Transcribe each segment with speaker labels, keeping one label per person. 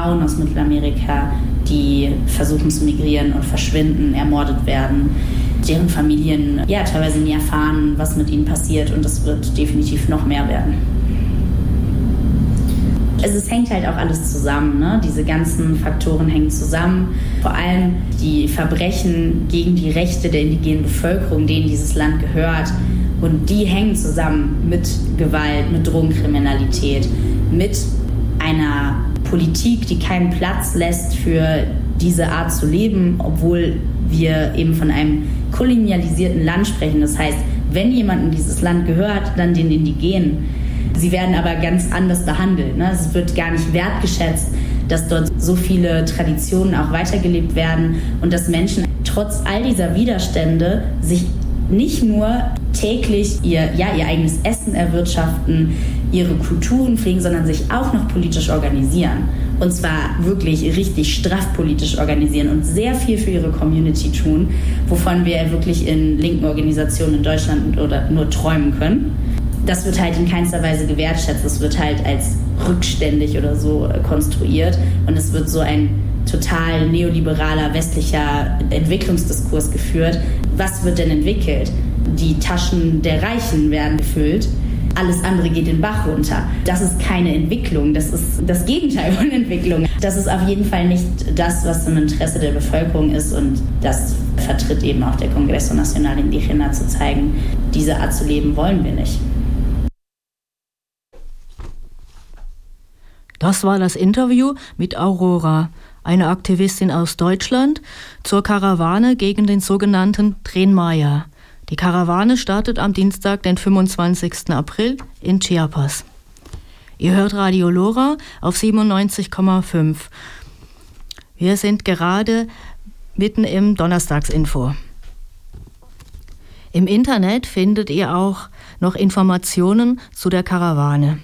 Speaker 1: Frauen aus Mittelamerika, die versuchen zu migrieren und verschwinden, ermordet werden, deren Familien teilweise nie erfahren, was mit ihnen passiert, und das wird definitiv noch mehr werden. Also es hängt halt auch alles zusammen, ne? Diese ganzen Faktoren hängen zusammen. Vor allem die Verbrechen gegen die Rechte der indigenen Bevölkerung, denen dieses Land gehört. Und die hängen zusammen mit Gewalt, mit Drogenkriminalität, mit einer Politik, die keinen Platz lässt für diese Art zu leben, obwohl wir eben von einem kolonialisierten Land sprechen. Das heißt, wenn jemand in dieses Land gehört, dann den Indigenen. Sie werden aber ganz anders behandelt, ne? Es wird gar nicht wertgeschätzt, dass dort so viele Traditionen auch weitergelebt werden und dass Menschen trotz all dieser Widerstände sich nicht nur täglich ihr eigenes Essen erwirtschaften, ihre Kulturen pflegen, sondern sich auch noch politisch organisieren. Und zwar wirklich richtig straff politisch organisieren und sehr viel für ihre Community tun, wovon wir wirklich in linken Organisationen in Deutschland oder nur träumen können. Das wird halt in keinster Weise gewertschätzt. Es wird halt als rückständig oder so konstruiert. Und es wird so ein total neoliberaler westlicher Entwicklungsdiskurs geführt. Was wird denn entwickelt? Die Taschen der Reichen werden gefüllt. Alles andere geht den Bach runter. Das ist keine Entwicklung. Das ist das Gegenteil von Entwicklung. Das ist auf jeden Fall nicht das, was im Interesse der Bevölkerung ist. Und das vertritt eben auch der Congreso Nacional Indígena, zu zeigen, diese Art zu leben wollen wir nicht.
Speaker 2: Das war das Interview mit Aurora, eine Aktivistin aus Deutschland, zur Karawane gegen den sogenannten Tren Maya. Die Karawane startet am Dienstag, den 25. April in Chiapas. Ihr hört Radio Lora auf 97,5. Wir sind gerade mitten im Donnerstagsinfo. Im Internet findet ihr auch noch Informationen zu der Karawane.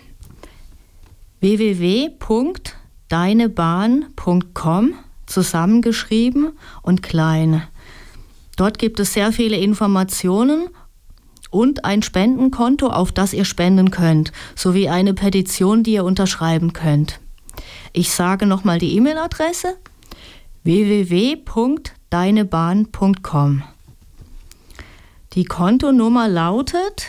Speaker 2: www.deinebahn.com, zusammengeschrieben und klein. Dort gibt es sehr viele Informationen und ein Spendenkonto, auf das ihr spenden könnt, sowie eine Petition, die ihr unterschreiben könnt. Ich sage nochmal die E-Mail-Adresse: www.deinebahn.com. Die Kontonummer lautet,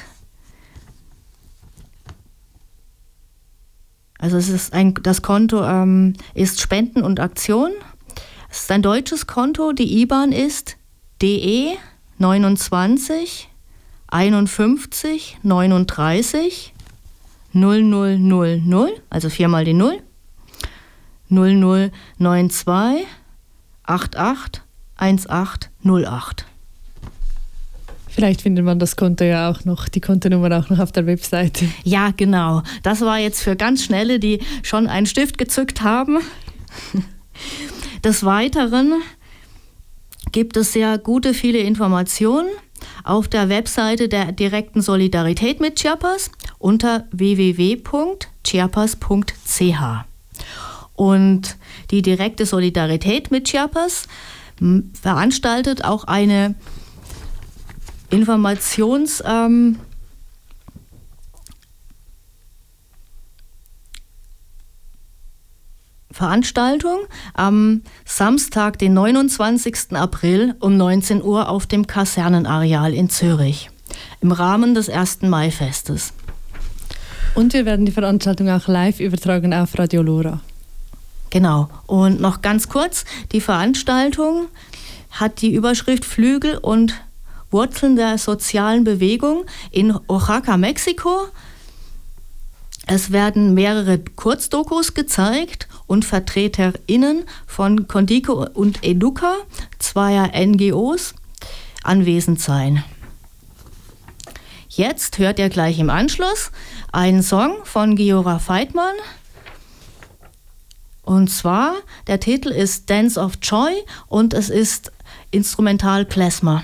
Speaker 2: also das Konto ist Spenden und Aktion. Es ist ein deutsches Konto. Die IBAN ist DE 29 51 39 0000, also 4 mal die 0, 0092 88 1808.
Speaker 3: Vielleicht findet man das Konto ja auch noch, die Kontonummer auch noch auf der Webseite.
Speaker 2: Ja, genau. Das war jetzt für ganz Schnelle, die schon einen Stift gezückt haben. Des Weiteren gibt es sehr viele Informationen auf der Webseite der direkten Solidarität mit Chiapas unter www.chiapas.ch. Und die direkte Solidarität mit Chiapas veranstaltet auch eine Veranstaltung am Samstag, den 29. April um 19 Uhr auf dem Kasernenareal in Zürich im Rahmen des 1. Maifestes.
Speaker 3: Und wir werden die Veranstaltung auch live übertragen auf Radio Lora.
Speaker 2: Genau. Und noch ganz kurz, die Veranstaltung hat die Überschrift Flügel und Wurzeln der sozialen Bewegung in Oaxaca, Mexiko. Es werden mehrere Kurzdokus gezeigt und VertreterInnen von Condico und Educa, zweier NGOs, anwesend sein. Jetzt hört ihr gleich im Anschluss einen Song von Giora Feitmann. Und zwar, der Titel ist Dance of Joy und es ist Instrumental Klezmer.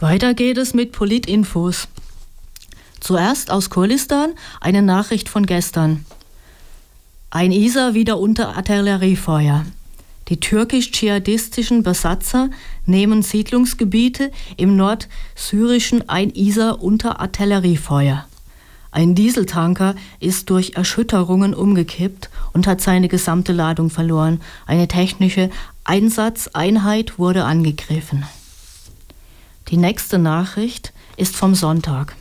Speaker 2: Weiter geht es mit Politinfos. Zuerst aus Kurdistan eine Nachricht von gestern. Ein ISA wieder unter Artilleriefeuer. Die türkisch-dschihadistischen Besatzer nehmen Siedlungsgebiete im nordsyrischen Ein-Isar unter Artilleriefeuer. Ein Dieseltanker ist durch Erschütterungen umgekippt und hat seine gesamte Ladung verloren. Eine technische Einsatzeinheit wurde angegriffen. Die nächste Nachricht ist vom Sonntag.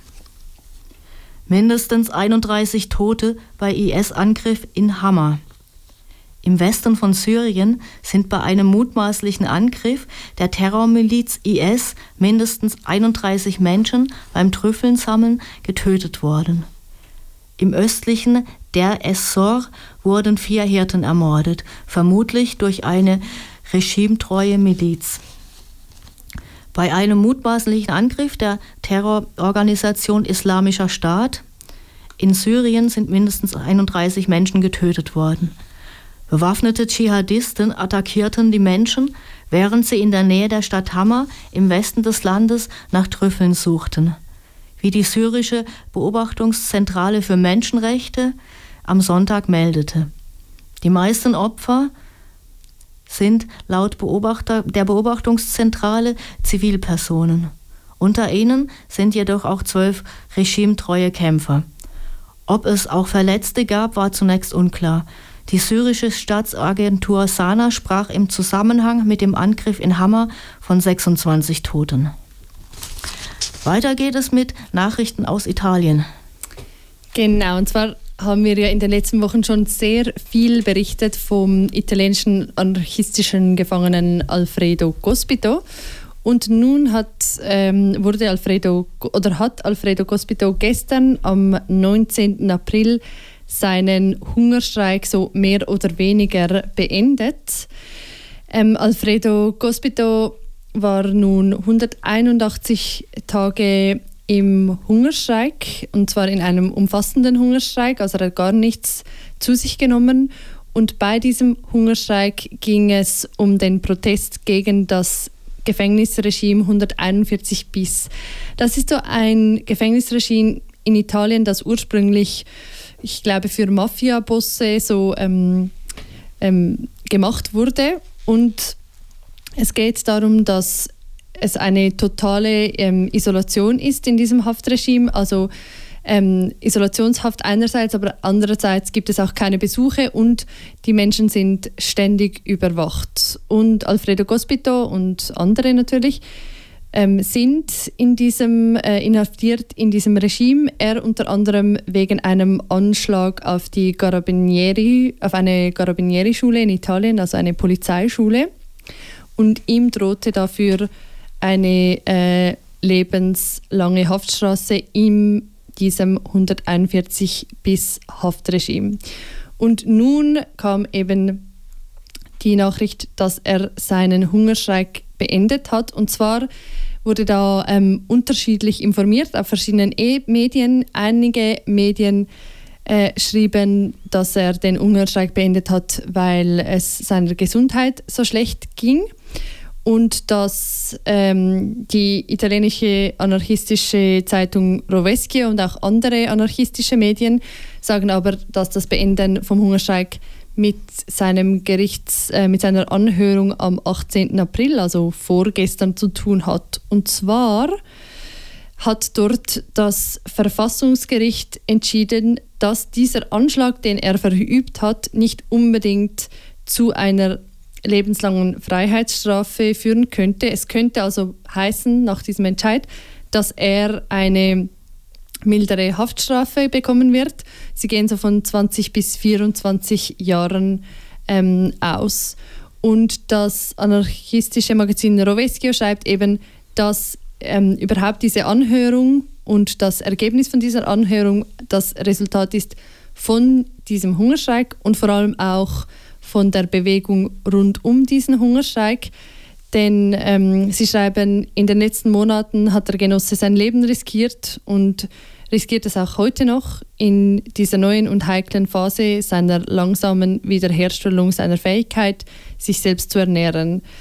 Speaker 2: Mindestens 31 Tote bei IS-Angriff in Hama. Im Westen von Syrien sind bei einem mutmaßlichen Angriff der Terrormiliz IS mindestens 31 Menschen beim Trüffelsammeln getötet worden. Im östlichen Der es-Zor wurden 4 Hirten ermordet, vermutlich durch eine regimetreue Miliz. Bei einem mutmaßlichen Angriff der Terrororganisation Islamischer Staat in Syrien sind mindestens 31 Menschen getötet worden. Bewaffnete Dschihadisten attackierten die Menschen, während sie in der Nähe der Stadt Hama im Westen des Landes nach Trüffeln suchten. Wie die syrische Beobachtungszentrale für Menschenrechte am Sonntag meldete. Die meisten Opfer sind laut der Beobachtungszentrale Zivilpersonen. Unter ihnen sind jedoch auch 12 regimetreue Kämpfer. Ob es auch Verletzte gab, war zunächst unklar. Die syrische Staatsagentur Sana sprach im Zusammenhang mit dem Angriff in Hama von 26 Toten. Weiter geht es mit Nachrichten aus Italien.
Speaker 3: Genau, und zwar haben wir ja in den letzten Wochen schon sehr viel berichtet vom italienischen anarchistischen Gefangenen Alfredo Cospito. Und nun hat Alfredo Cospito gestern am 19. April seinen Hungerstreik so mehr oder weniger beendet. Alfredo Cospito war nun 181 Tage im Hungerstreik, und zwar in einem umfassenden Hungerstreik, also er hat gar nichts zu sich genommen. Und bei diesem Hungerstreik ging es um den Protest gegen das Gefängnisregime 141 bis. Das ist so ein Gefängnisregime in Italien, das ursprünglich, ich glaube, für Mafia-Bosse so gemacht wurde. Und es geht darum, dass es eine totale Isolation ist in diesem Haftregime. Also Isolationshaft einerseits, aber andererseits gibt es auch keine Besuche und die Menschen sind ständig überwacht. Und Alfredo Cospito und andere natürlich sind in diesem, inhaftiert in diesem Regime. Er unter anderem wegen einem Anschlag auf eine Carabinieri-Schule in Italien, also eine Polizeischule. Und ihm drohte dafür eine lebenslange Haftstrafe in diesem 141 bis Haftregime. Und nun kam eben die Nachricht, dass er seinen Hungerstreik beendet hat. Und zwar wurde da unterschiedlich informiert auf verschiedenen Medien. Einige Medien schrieben, dass er den Hungerstreik beendet hat, weil es seiner Gesundheit so schlecht ging. Und dass die italienische anarchistische Zeitung Rovescio und auch andere anarchistische Medien sagen aber, dass das Beenden vom Hungerstreik mit seiner Anhörung am 18. April, also vorgestern, zu tun hat. Und zwar hat dort das Verfassungsgericht entschieden, dass dieser Anschlag, den er verübt hat, nicht unbedingt zu einer lebenslangen Freiheitsstrafe führen könnte. Es könnte also heißen, nach diesem Entscheid, dass er eine mildere Haftstrafe bekommen wird. Sie gehen so von 20 bis 24 Jahren aus. Und das anarchistische Magazin Rovescio schreibt eben, dass überhaupt diese Anhörung und das Ergebnis von dieser Anhörung das Resultat ist von diesem Hungerstreik und vor allem auch von der Bewegung rund um diesen Hungerstreik. Denn sie schreiben, in den letzten Monaten hat der Genosse sein Leben riskiert und riskiert es auch heute noch in dieser neuen und heiklen Phase seiner langsamen Wiederherstellung seiner Fähigkeit, sich selbst zu ernähren.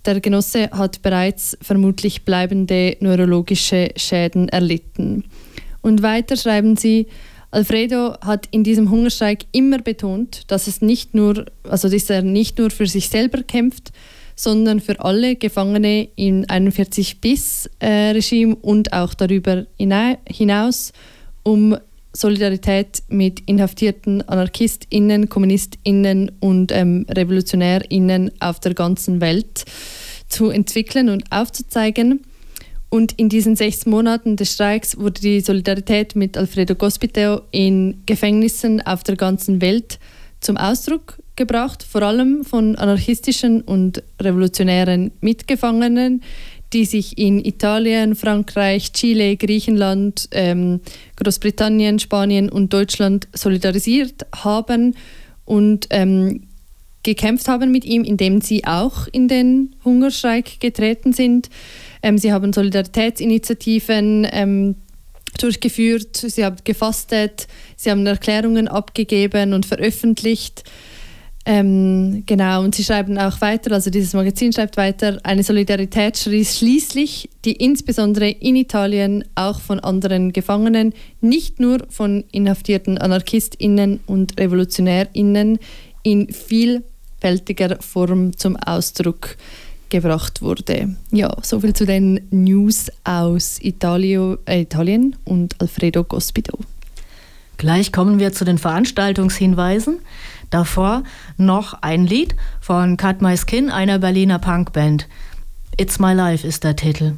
Speaker 3: Der Genosse hat bereits vermutlich bleibende neurologische Schäden erlitten. Und weiter schreiben sie, Alfredo hat in diesem Hungerstreik immer betont, dass er nicht nur für sich selber kämpft, sondern für alle Gefangene im 41-bis-Regime und auch darüber hinaus, um Solidarität mit inhaftierten AnarchistInnen, KommunistInnen und RevolutionärInnen auf der ganzen Welt zu entwickeln und aufzuzeigen. Und in diesen 6 Monaten des Streiks wurde die Solidarität mit Alfredo Cospito in Gefängnissen auf der ganzen Welt zum Ausdruck gebracht, vor allem von anarchistischen und revolutionären Mitgefangenen, die sich in Italien, Frankreich, Chile, Griechenland, Großbritannien, Spanien und Deutschland solidarisiert haben und gekämpft haben mit ihm, indem sie auch in den Hungerstreik getreten sind. Sie haben Solidaritätsinitiativen durchgeführt, sie haben gefastet, sie haben Erklärungen abgegeben und veröffentlicht. Genau, und sie schreiben auch weiter, also dieses Magazin schreibt weiter, eine Solidarität schließlich, die insbesondere in Italien auch von anderen Gefangenen, nicht nur von inhaftierten AnarchistInnen und RevolutionärInnen in vielfältiger Form zum Ausdruck gebracht wurde. Ja, soviel zu den News aus Italien und Alfredo Cospito.
Speaker 2: Gleich kommen wir zu den Veranstaltungshinweisen. Davor noch ein Lied von Cut My Skin, einer Berliner Punkband. It's My Life ist der Titel.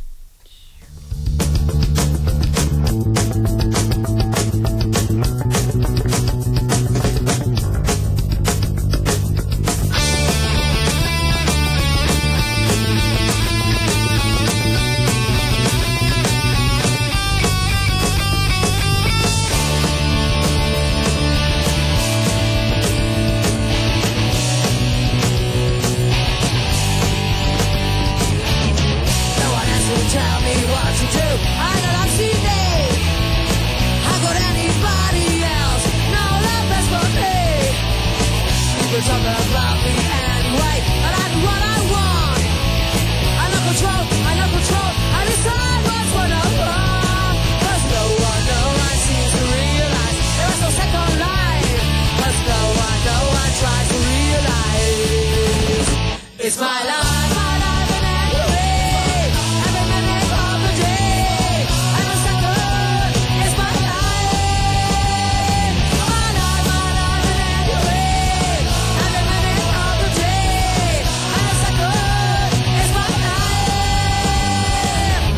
Speaker 4: It's my life, and every way, every minute of the day, every second, it's my life. My life, and every way, every minute of the day, every second, it's my life.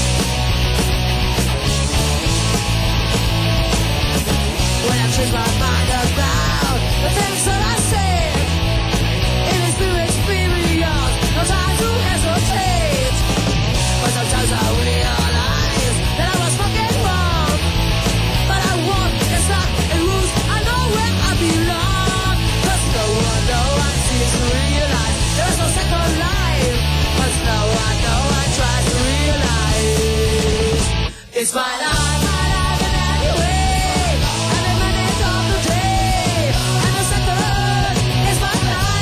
Speaker 4: When I twist my mind around the things that I say, it is spirit. No time to hesitate. But sometimes I realize that I was fucking wrong. But I won't, it's not a ruse. I know where I belong. Cause no one seems to realize there is no second life. Cause no one tries to realize it's my life, in every way, every minute of the day, and the second is my life.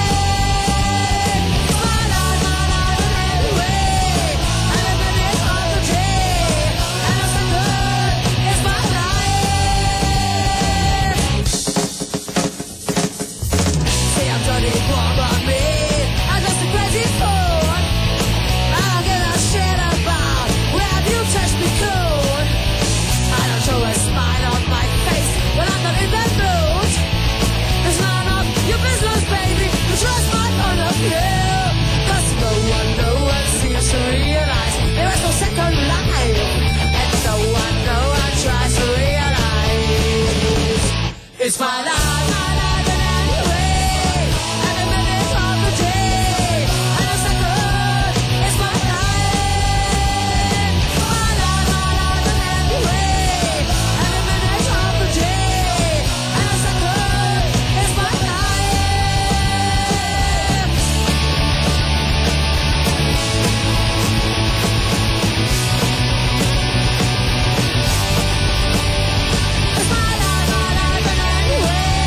Speaker 4: It's my life, in any way, every minute of the day, and the second is my life. My life, in any way, every minute of the day, and the second is my life. It's my life, in any way.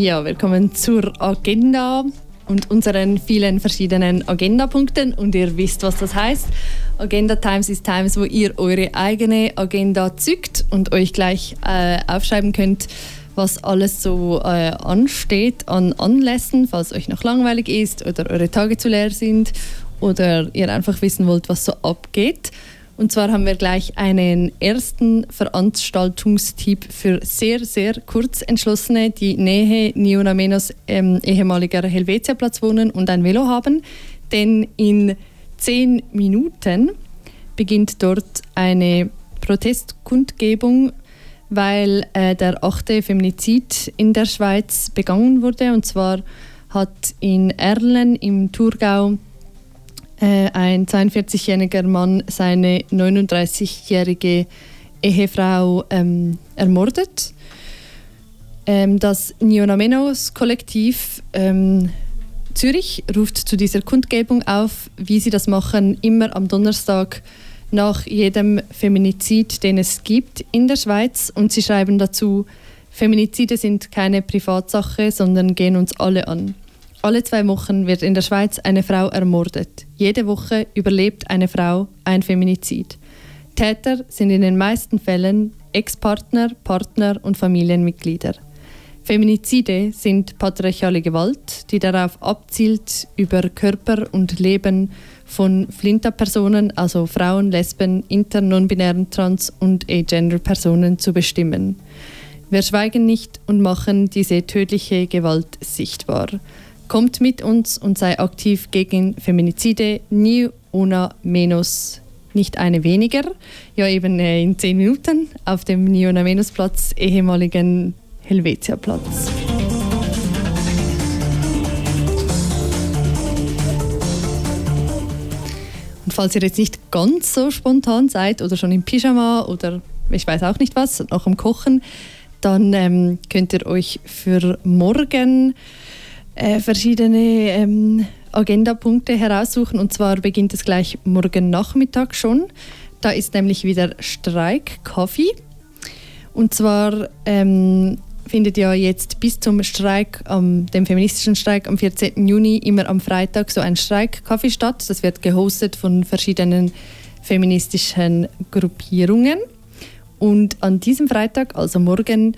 Speaker 3: Ja, willkommen zur Agenda und unseren vielen verschiedenen Agendapunkten. Und ihr wisst, was das heißt. Agenda Times ist Times, wo ihr eure eigene Agenda zückt und euch gleich aufschreiben könnt, was alles so ansteht an Anlässen, falls euch noch langweilig ist oder eure Tage zu leer sind oder ihr einfach wissen wollt, was so abgeht. Und zwar haben wir gleich einen ersten Veranstaltungstipp für sehr, sehr Kurzentschlossene, die Nähe Niona-Menos ehemaliger Helvetiaplatz wohnen und ein Velo haben. Denn in 10 Minuten beginnt dort eine Protestkundgebung, weil der 8. Feminizid in der Schweiz begangen wurde. Und zwar hat in Erlen im Thurgau ein 42-jähriger Mann seine 39-jährige Ehefrau ermordet. Das Niona-Menos-Kollektiv Zürich ruft zu dieser Kundgebung auf, wie sie das machen, immer am Donnerstag nach jedem Feminizid, den es gibt in der Schweiz. Und sie schreiben dazu: Feminizide sind keine Privatsache, sondern gehen uns alle an. Alle 2 Wochen wird in der Schweiz eine Frau ermordet. Jede Woche überlebt eine Frau ein Feminizid. Täter sind in den meisten Fällen Ex-Partner, Partner und Familienmitglieder. Feminizide sind patriarchale Gewalt, die darauf abzielt, über Körper und Leben von Flinta-Personen, also Frauen, Lesben, inter-, non-binären, trans- und agender-Personen zu bestimmen. Wir schweigen nicht und machen diese tödliche Gewalt sichtbar. Kommt mit uns und sei aktiv gegen Feminizide. Niona-Menos, nicht eine weniger. Ja, eben in 10 Minuten auf dem Niona-Menos-Platz, ehemaligen Helvetiaplatz. Und falls ihr jetzt nicht ganz so spontan seid oder schon im Pyjama oder ich weiß auch nicht was, noch am Kochen, dann könnt ihr euch für morgen verschiedene Agendapunkte heraussuchen. Und zwar beginnt es gleich morgen Nachmittag schon. Da ist nämlich wieder Streik-Kaffee. Und zwar findet ja jetzt bis zum Streik, dem feministischen Streik am 14. Juni, immer am Freitag so ein Streik-Kaffee statt. Das wird gehostet von verschiedenen feministischen Gruppierungen. Und an diesem Freitag, also morgen,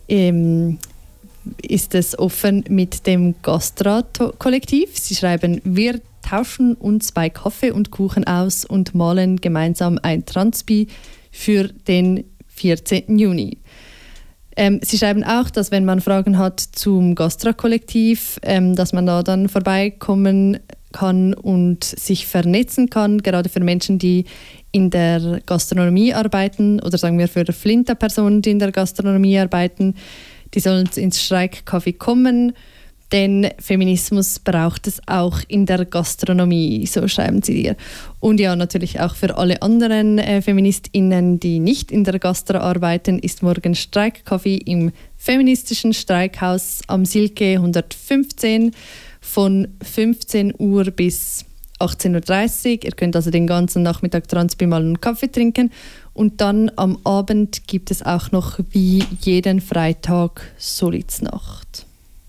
Speaker 3: ist es offen mit dem Gastra-Kollektiv. Sie schreiben: Wir tauschen uns bei Kaffee und Kuchen aus und malen gemeinsam ein Transpi für den 14. Juni. Sie schreiben auch, dass wenn man Fragen hat zum Gastra-Kollektiv, dass man da dann vorbeikommen kann und sich vernetzen kann, gerade für Menschen, die in der Gastronomie arbeiten oder sagen wir für Flinta-Personen, die in der Gastronomie arbeiten. Die sollen ins Streikcafé kommen, denn Feminismus braucht es auch in der Gastronomie, so schreiben sie dir. Und ja, natürlich auch für alle anderen FeministInnen, die nicht in der Gastro arbeiten, ist morgen Streikcafé im feministischen Streikhaus am Silke 115 von 15 Uhr bis 18.30 Uhr. Ihr könnt also den ganzen Nachmittag Transpi mal einen Kaffee trinken. Und dann am Abend gibt es auch noch wie jeden Freitag Solidsnacht.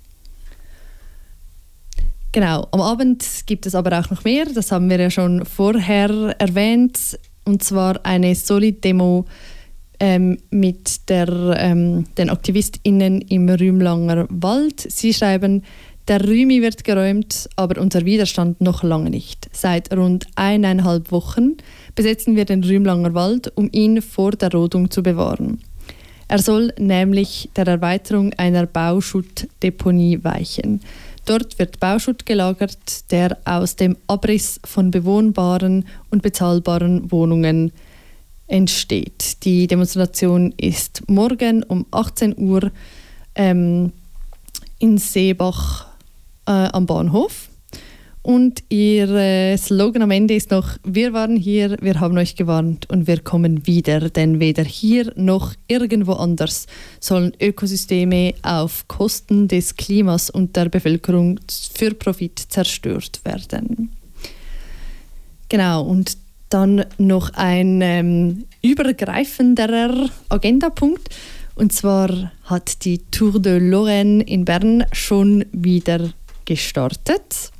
Speaker 3: Genau, am Abend gibt es aber auch noch mehr. Das haben wir ja schon vorher erwähnt. Und zwar eine Solid-Demo mit den AktivistInnen im Rümlanger Wald. Sie schreiben: Der Rümi wird geräumt, aber unser Widerstand noch lange nicht. Seit rund 1,5 Wochen besetzen wir den Rümlanger Wald, um ihn vor der Rodung zu bewahren. Er soll nämlich der Erweiterung einer Bauschuttdeponie weichen. Dort wird Bauschutt gelagert, der aus dem Abriss von bewohnbaren und bezahlbaren Wohnungen entsteht. Die Demonstration ist morgen um 18 Uhr in Seebach am Bahnhof. Und ihr Slogan am Ende ist noch: Wir waren hier, wir haben euch gewarnt und wir kommen wieder, denn weder hier noch irgendwo anders sollen Ökosysteme auf Kosten des Klimas und der Bevölkerung für Profit zerstört werden. Genau, und dann noch ein übergreifenderer Agendapunkt. Und zwar hat die Tour de Lorraine in Bern schon wieder gestartet.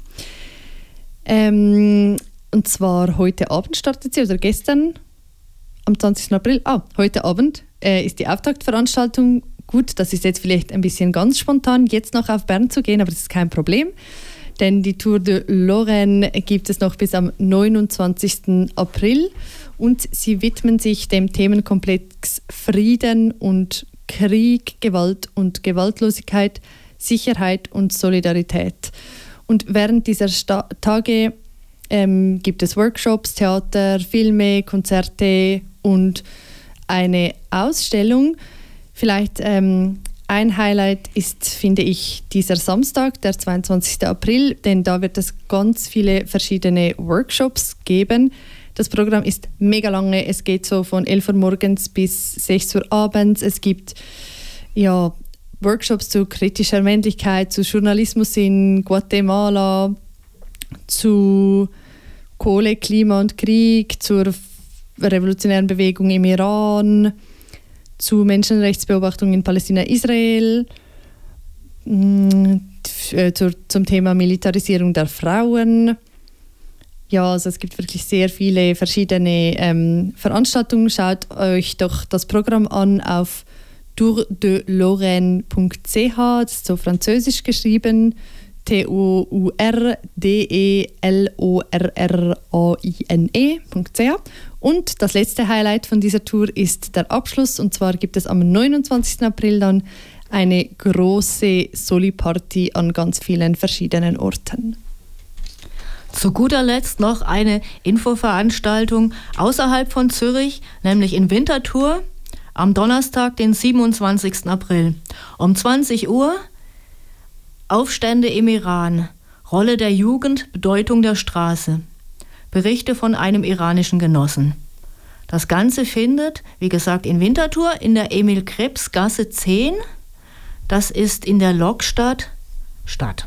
Speaker 3: Und zwar heute Abend startet sie, oder gestern, am 20. April. Heute Abend ist die Auftaktveranstaltung. Gut, das ist jetzt vielleicht ein bisschen ganz spontan, jetzt noch auf Bern zu gehen, aber das ist kein Problem. Denn die Tour de Lorraine gibt es noch bis am 29. April und sie widmen sich dem Themenkomplex Frieden und Krieg, Gewalt und Gewaltlosigkeit, Sicherheit und Solidarität. Und während dieser Tage gibt es Workshops, Theater, Filme, Konzerte und eine Ausstellung. Vielleicht ein Highlight ist, finde ich, dieser Samstag, der 22. April, denn da wird es ganz viele verschiedene Workshops geben. Das Programm ist mega lange, es geht so von 11 Uhr morgens bis 6 Uhr abends. Es gibt Workshops zu kritischer Männlichkeit, zu Journalismus in Guatemala, zu Kohle, Klima und Krieg, zur revolutionären Bewegung im Iran, zu Menschenrechtsbeobachtung in Palästina-Israel, zum Thema Militarisierung der Frauen. Ja, also es gibt wirklich sehr viele verschiedene Veranstaltungen. Schaut euch doch das Programm an auf tourdelorraine.ch, das ist so französisch geschrieben, tourdelorraine.ch. Und das letzte Highlight von dieser Tour ist der Abschluss. Und zwar gibt es am 29. April dann eine große Soli-Party an ganz vielen verschiedenen Orten.
Speaker 2: Zu guter Letzt noch eine Infoveranstaltung außerhalb von Zürich, nämlich in Winterthur am Donnerstag, den 27. April. Um 20 Uhr Aufstände im Iran, Rolle der Jugend, Bedeutung der Straße. Berichte von einem iranischen Genossen. Das Ganze findet, wie gesagt, in Winterthur in der Emil-Krebs-Gasse 10. Das ist in der Lokstadt statt.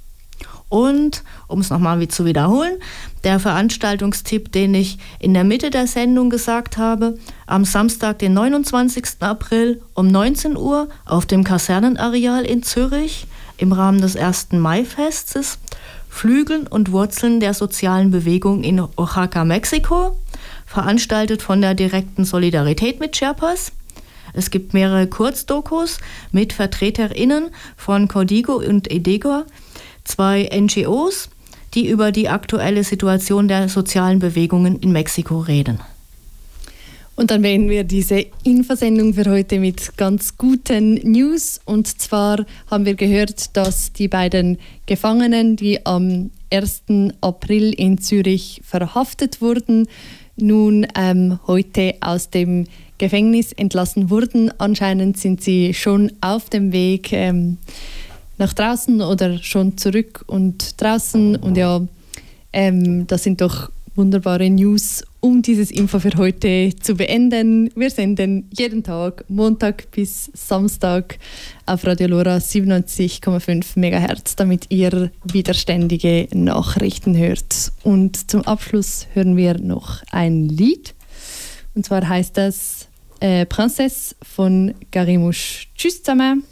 Speaker 2: Und, um es nochmal zu wiederholen, der Veranstaltungstipp, den ich in der Mitte der Sendung gesagt habe, am Samstag, den 29. April um 19 Uhr auf dem Kasernenareal in Zürich im Rahmen des 1. Mai-Festes, Flügeln und Wurzeln der sozialen Bewegung in Oaxaca, Mexiko, veranstaltet von der direkten Solidarität mit Chiapas. Es gibt mehrere Kurzdokus mit VertreterInnen von Código und EDEGO, 2 NGOs, die über die aktuelle Situation der sozialen Bewegungen in Mexiko reden.
Speaker 3: Und dann beenden wir diese Infosendung für heute mit ganz guten News. Und zwar haben wir gehört, dass die beiden Gefangenen, die am 1. April in Zürich verhaftet wurden, nun heute aus dem Gefängnis entlassen wurden. Anscheinend sind sie schon auf dem Weg nach draußen oder schon zurück und draußen. Und ja, das sind doch wunderbare News, um dieses Info für heute zu beenden. Wir senden jeden Tag, Montag bis Samstag, auf Radio Lora 97,5 MHz, damit ihr widerständige Nachrichten hört. Und zum Abschluss hören wir noch ein Lied. Und zwar heißt das Princesse von Garimouche. Tschüss zusammen!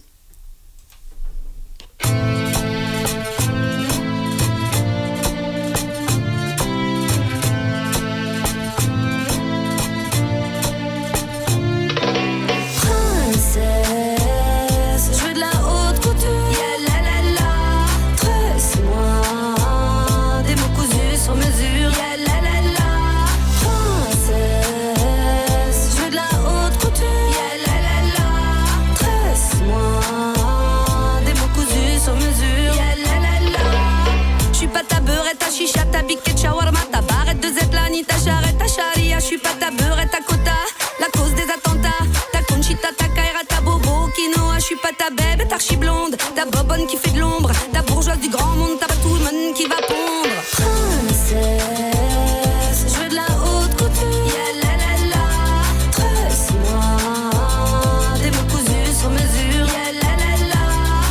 Speaker 5: ta charrette, ta charia, je suis pas ta beurette, ta quota, la cause des attentats, ta conchita, ta kaira, ta bobo, quinoa, je suis pas ta bébé, ta archi blonde, ta bobonne qui fait de l'ombre, ta bourgeoise du grand monde, ta tout le monde qui va pondre. Princesse, je veux de la haute couture, yeah, la la la, tresse-moi, des mots cousus sur mesure, yeah, la la la,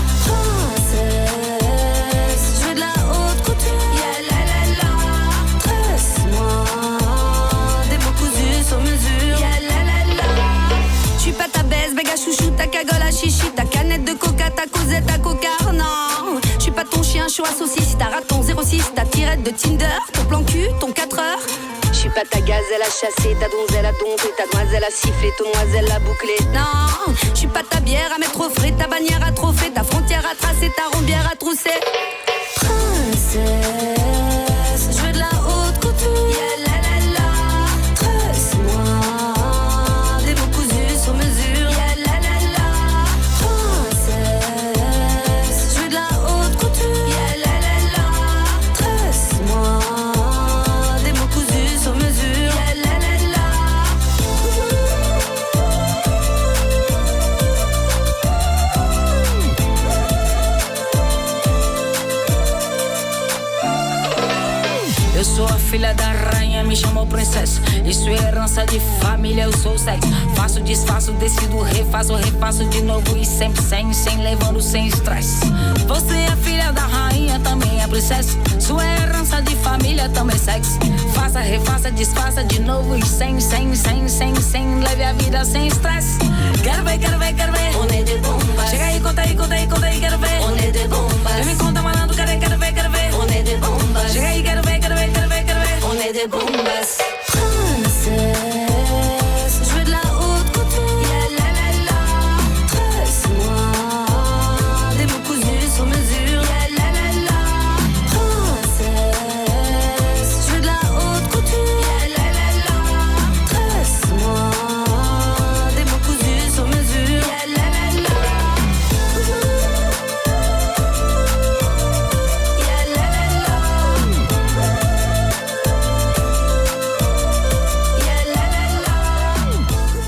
Speaker 5: princesse, je veux de la haute couture, yeah, la la la, tresse-moi, des mots cousus sur mesure, yeah, la la la, je suis pas ta baisse, béga chouchou, ta cagole à chichi, ta canette de coca, ta causette, ta coca. Non, je suis pas ton chien chaud à saucisse, ta raton 06, ta tirette de Tinder, ton plan cul, ton 4 heures. Je suis pas ta gazelle à chasser, ta donzelle à dompter, ta demoiselle à siffler, ton noiselle à boucler. Non, je suis pas ta bière à mettre au frais, ta bannière à trophée, ta frontière à tracer, ta rombière à trousser. Princesse, je veux de la haute couture. Yeah, la la la. Tresse-moi des mots cousus sur mesure. Yeah, la la la. Princesse, je veux de la haute couture. Yeah, la la la. Tresse-moi des mots cousus sur mesure. Yeah, la la la.
Speaker 6: Eu sou a filha da rainha, me chamou princesa. Isso é herança de família, eu sou sexo. Faço, desfaço, decido, refaço, refaço de novo e sempre sem levando sem estresse. Você é filha da rainha, também é princesa. Sua herança de família, também sexo. Faça, refaça, desfaça de novo e sem leve a vida sem estresse. Quero ver